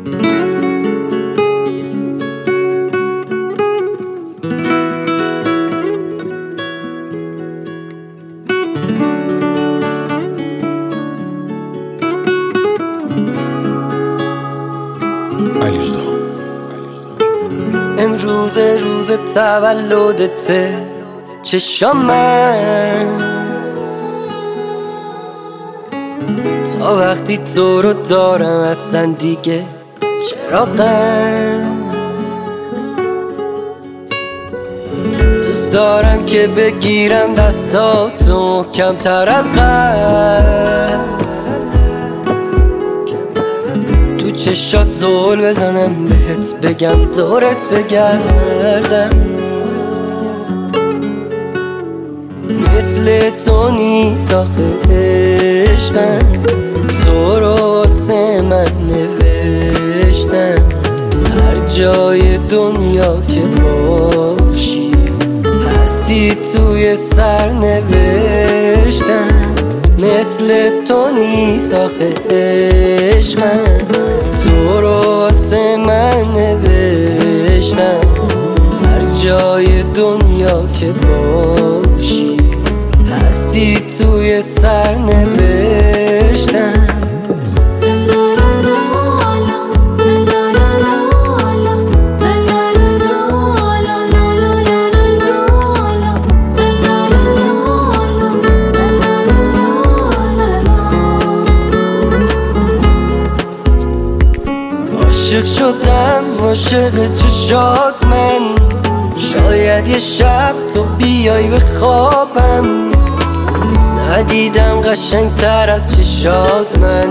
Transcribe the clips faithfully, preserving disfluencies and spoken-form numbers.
امروز روز تولدته، چشام من تا وقتی تو رو دارم اصلا دیگه چراغم. دوست دارم که بگیرم دستاتو کمتر از قبل، تو چشات زول بزنم بهت بگم دورت بگردم. مثل تو نیست آخه عشقم، تو رو واسه من نوشتم. هر جای دنیا که باشی هستی توی سر نوشتم. مثل تو نیست آخه عشقم، تو رو واسه من نوشتم. هر جای دنیا که باشی هستی توی سر نوشتم. عاشق شدم عاشق چشات من، شاید یه شب تو بیای به خوابم. ندیدم قشنگ تر از چشات من،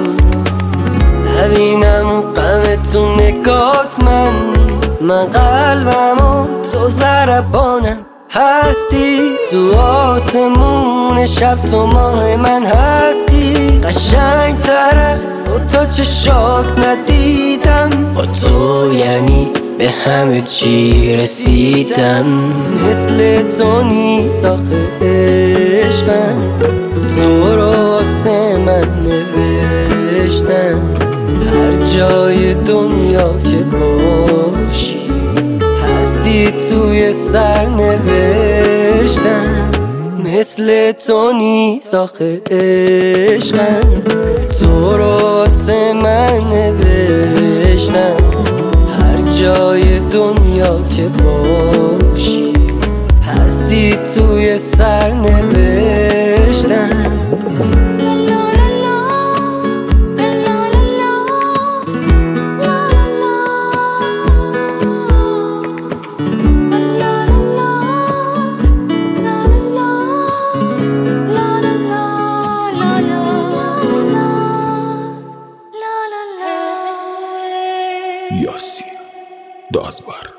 نبینم اون غم تو نگات من. من قلبم و تو ضربانم، هستی تو آسمون شب، تو ماه من هستی. قشنگ تر از تا چشات ندیدم، با تو یعنی به همه چی رسیدم. مثل تو نیست آخه عشقم، تو رو واسه من نوشتم. هر جای دنیا که باشی هستی توی سر نوشتم. مثل تو نیست آخه عشقم، تو رو واسه من نوشتم. هر جای دنیا که باشی هستی توی سر نوشتم. یاسین دادور.